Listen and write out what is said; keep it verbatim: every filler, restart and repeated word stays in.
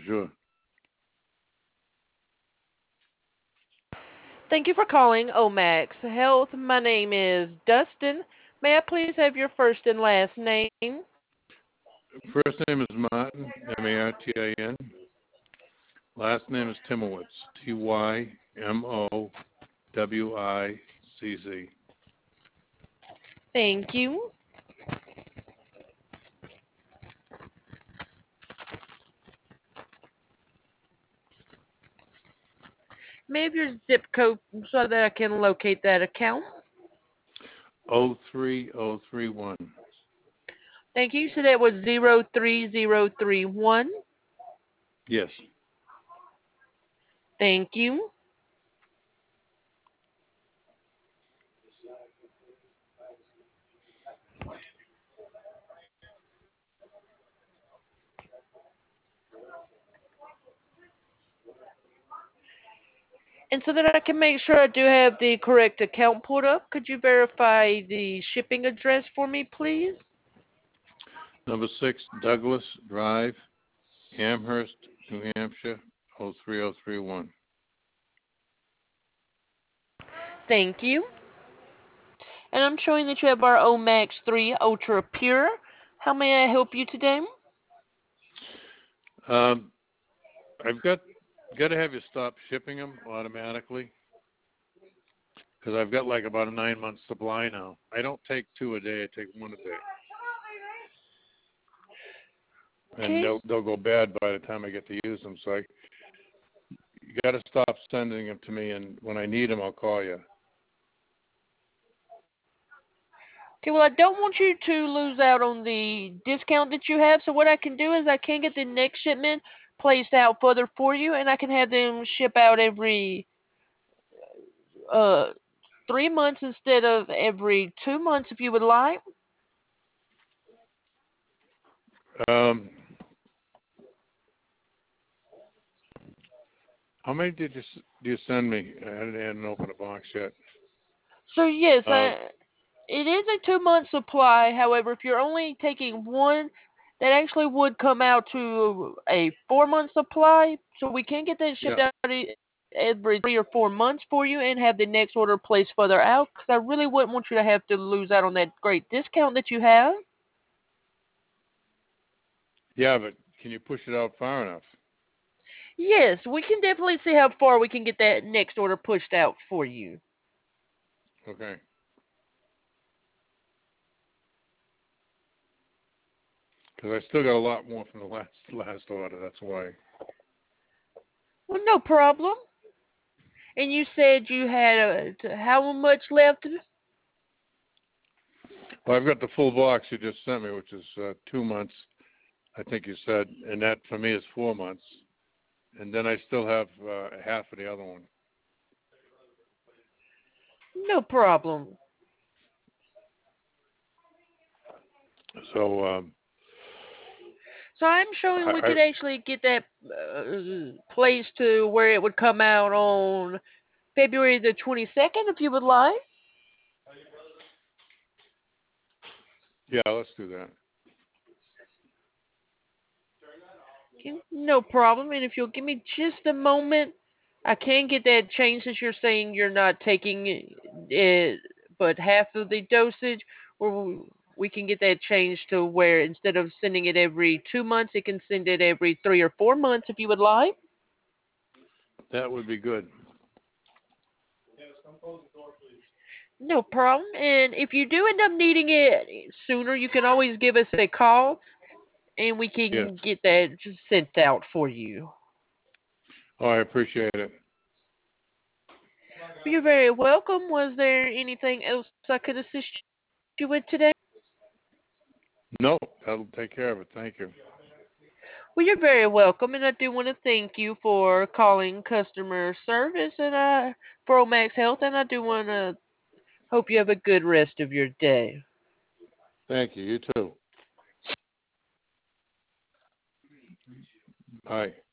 Bonjour. Thank you for calling Omax Health. My name is Dustin. May I please have your first and last name? First name is Martin, M A R T I N. Last name is Timowitz, T Y M O W I C Z. Thank you. May I have your zip code so that I can locate that account? O three O three one. Thank you. So that was zero three zero three one. Yes. Thank you. And so that I can make sure I do have the correct account pulled up, could you verify the shipping address for me, please? Number six, Douglas Drive, Amherst, New Hampshire, O three O three one. Thank you. And I'm showing that you have our Omax three Ultra Pure. How may I help you today? Um, I've got got to have you stop shipping them automatically because I've got like about a nine month supply now. I don't take two a day; I take one a day, and Okay. they'll they'll go bad by the time I get to use them. So I you got to stop sending them to me, and when I need them, I'll call you. Okay, well, I don't want you to lose out on the discount that you have. So what I can do is I can get the next shipment placed out further for you, and I can have them ship out every uh three months instead of every two months, if you would like. Um, how many did you s- do you send me? I hadn't, I hadn't opened a box yet. So yes, Uh, I, it is a two month supply. However, if you're only taking one, that actually would come out to a four month supply. So we can get that shipped yeah, out e- every three or four months for you and have the next order placed further out. Because I really wouldn't want you to have to lose out on that great discount that you have. yeah, but can you push it out far enough? Yes, we can definitely see how far we can get that next order pushed out for you. Okay, because I still got a lot more from the last last order. That's why. Well, no problem. And you said you had uh, t- how much left? Well, I've got the full box you just sent me, which is uh, two months. I think you said, and that for me is four months. And then I still have uh, half of the other one. No problem. So um, So I'm showing we I, I could actually get that uh, place to where it would come out on February the twenty-second, if you would like. yeah, let's do that. Okay, no problem. And if you'll give me just a moment, I can get that changed since you're saying you're not taking it, but half of the dosage, or we can get that changed to where instead of sending it every two months, it can send it every three or four months, if you would like. That would be good. No problem. And if you do end up needing it sooner, you can always give us a call and we Yes. can get that just sent out for you. Oh, I appreciate it. You're very welcome. Was there anything else I could assist you with today? No, that'll take care of it. Thank you. Well, you're very welcome, and I do want to thank you for calling customer service and uh, for Omax Health, and I do want to hope you have a good rest of your day. Thank you. You too. Bye.